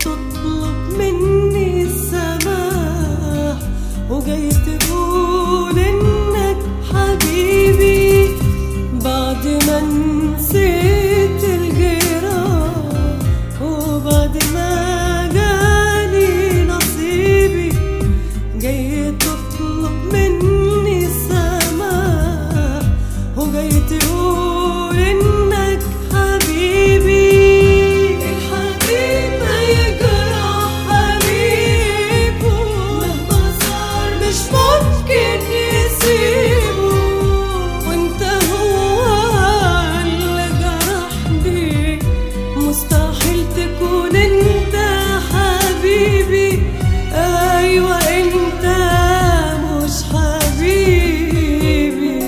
تطلب مني السماح وجاي تقول انك حبيبي بعد ما نسيت الجراح وبعد ما جالي نصيبي. جاي تطلب مني السماح وجاي تقول انك حبيبي. الحبيب ما يجرح حبيبه مهما صار مش ممكن يسيبه، وانت هو اللي جرحني مستحيل تكون انت حبيبي. ايوه انت مش حبيبي.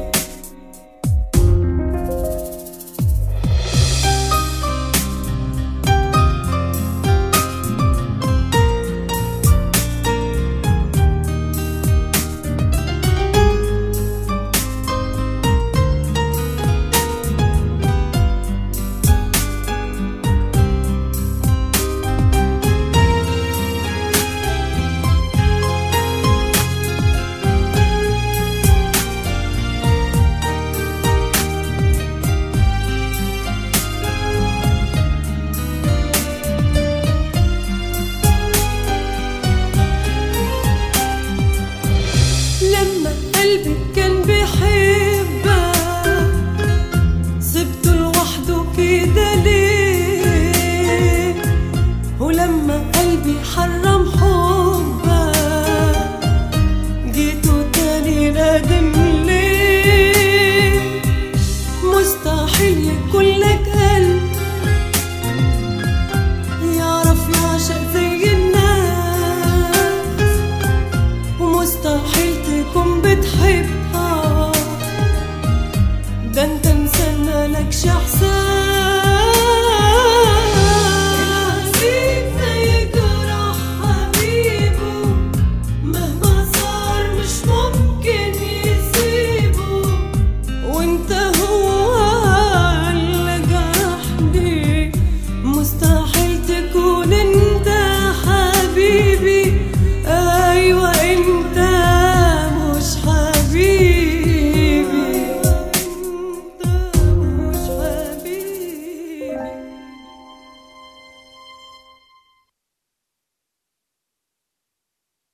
لما قلبي كان بيحبك سبته لوحده كده ليه؟ ولما قلبي حرم حبك جيته تاني نادم ليه؟ مستحيل يكون لك